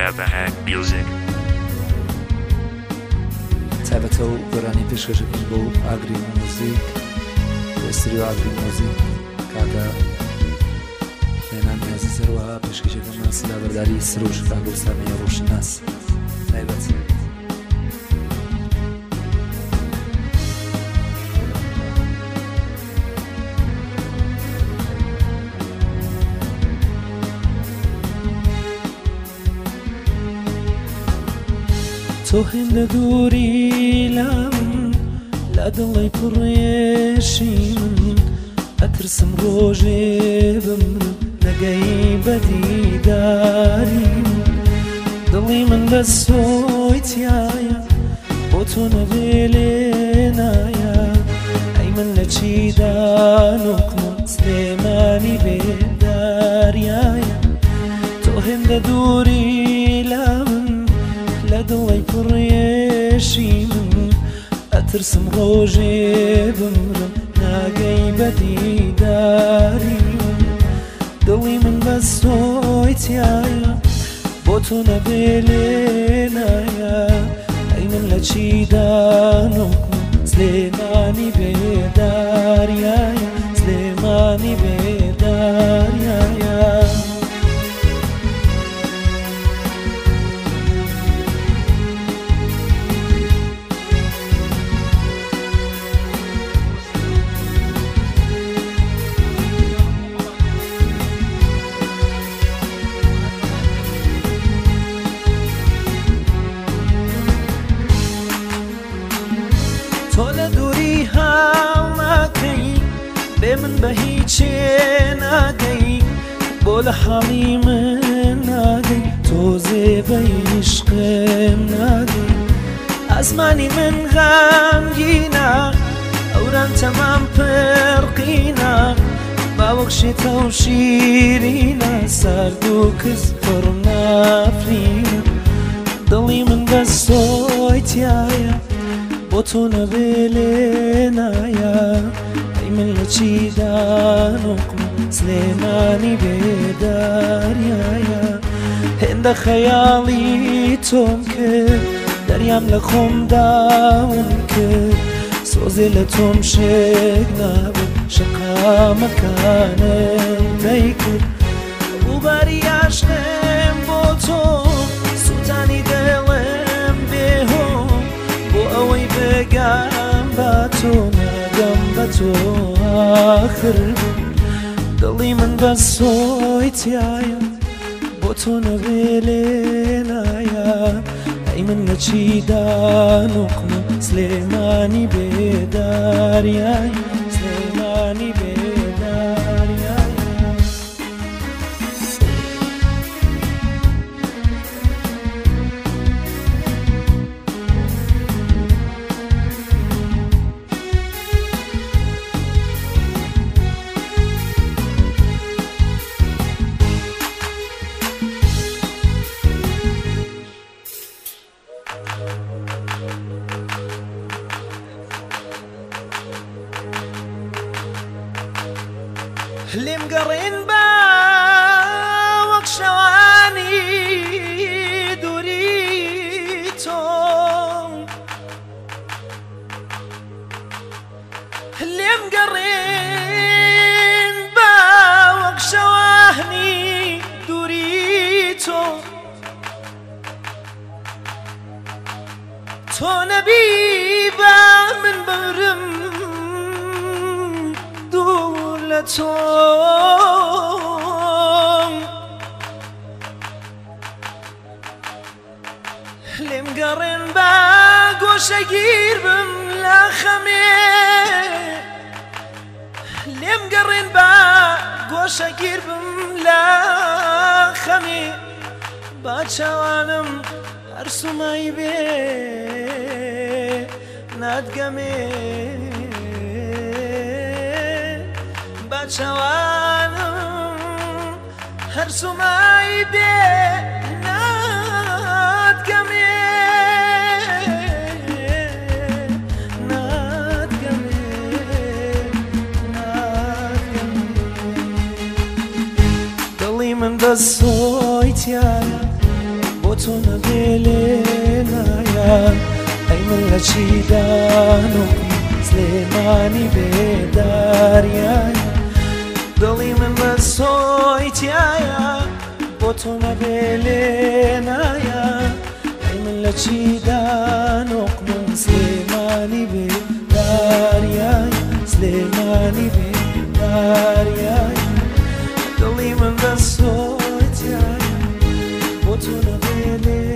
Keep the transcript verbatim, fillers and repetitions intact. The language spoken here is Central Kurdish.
Gravahat Music. تایبەتە و گۆرانی پێشکەشەکەش بۆ ئاگری موزیک ئێستریۆ ئاگری موزیک کاکە هێنان نیازی سەرەوەها پێشکەشەکەمان سلا بەرداری سروش کاکە و سامەیە ڕۆژشناس تایبەت تۆ هێندە دووری لام لە دڵی پڕێشی من ئەترسم ڕۆژێ بمرم نەگەی بەدیداری من دڵی من بە سۆی تایە بۆ تۆ نەبێ لێ نایە ئەی من لە چیدا نوکمم سلێمانی بێداریایە تۆ هێندە دووری لام لە دڵی پڕێشی من ئەترسم ڕۆژێ بمرم ناگەی بەدیداری من دڵی من بە سۆی تایە بۆ تۆ نەبێ لێ نایە ئەی من لە چیدا نوکمم سلێمانی بێداریایە سلێمانی بێداریایە تۆ لە دووری هاو ناکەی بێ من بە هیچێ ناگەی بۆ لە حاڵی من ناگەی تۆزێ بە عیشقم ناگەی ئاسمانی من غەمگینە ئەوران تەمام پڕقینە باوەک شێتە و شیرینە سارد و کەس پڕ نافرینە دڵی من بە سۆی تایە بۆ تۆ نەبێ لێ نایە ئەی من لە چیدا نوکمم سلێمانی بێداریایە هێندە خەیاڵی تۆم کرد دەریام لە خۆم داوم کرد سۆزێ لە تۆم شێک نابوو شەقامەکانم دەی کرد ڕووباری عاشقم بۆ تۆ سووتانی دڵم بێهۆم بۆ ئەوەی بگەم بە تۆ نەگەم بە تۆ ئاخر دڵی من بە سۆی تایە بۆ تۆ نەبێ لێ نایە ئەی من لە چیدا نوکمم سلێمانی بێداریایە سلێمانی بێداریایە لێم گەڕێن بە وەک شەوانی دووری تۆ لێم گەڕێن بە وەک شەوانی دووری تۆ تۆ نەبی بە من بڕم دوور لە تۆ لێم گەڕێن بە گۆشەگیر بم لە خەمێ لێم گەڕێن بە گۆشەگیر بم لە خەمێ با چاوانم هەرسومای بێ ناتگەمێ با چاوانم هەرسومای بێ ناتگەمێ من بە سۆی تایە بۆ تۆ نەبێلێنایە ئەی من لە چیدانۆکی سلێمانی بێداریایە دڵی من بە سۆی تایە بۆ تۆ نەبێلێنایە ئەی من لە چیدانۆکم سلێمانی بێداریایە سلێمانی بێداریایە دڵی من بە سۆی تایە بۆ تۆ نەبێلێنایە